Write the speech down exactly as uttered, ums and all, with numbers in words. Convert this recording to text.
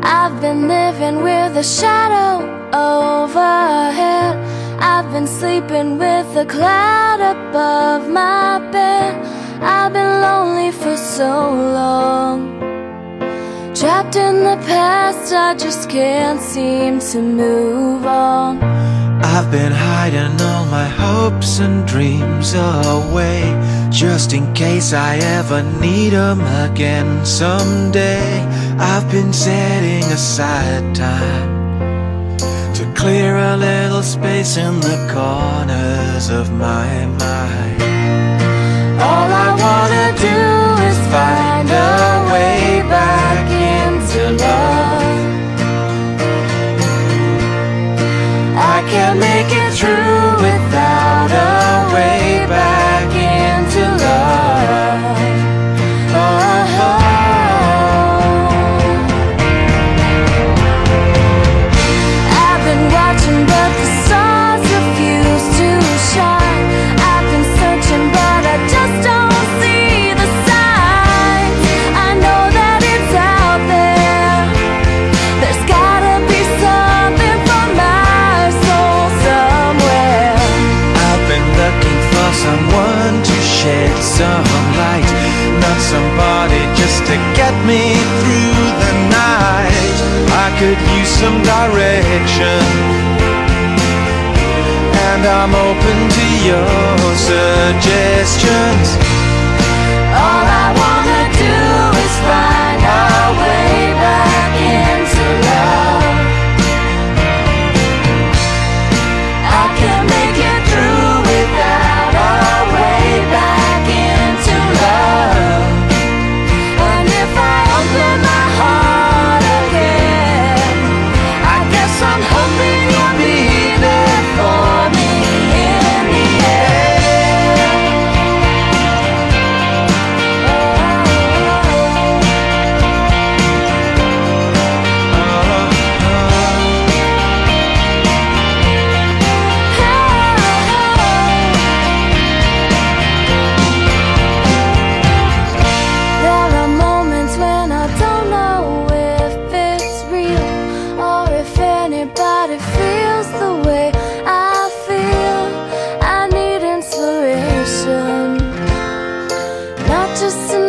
I've been living with a shadow overhead. I've been sleeping with a cloud above my bed. I've been lonely for so long, trapped in the past, I just can't seem to move on. I've been hiding all my hopes and dreams away, just in case I ever need them again someday. I've been setting aside time to clear a little space in the corners of my mind. All I wanna do is find a way back into love. I can't make it through without a way back into love. Oh, oh. I've been watching but the stars refuse to shine. I've been searching but I just don't see the signs. I know that it's out there. There's gotta be something for my soul somewhere. I've been looking for someone to shed some light, not somebody just to get me through the night. I could use some direction, and I'm open to your suggestions. All I wanna do is find our way back into love. I can't make it through without our way back into love. And if I open my heart again, I guess I'm hoping you'll be there for me in the end. There are moments when I don't know if it's real, or if anybody feels the way I feel. I need inspiration, not just an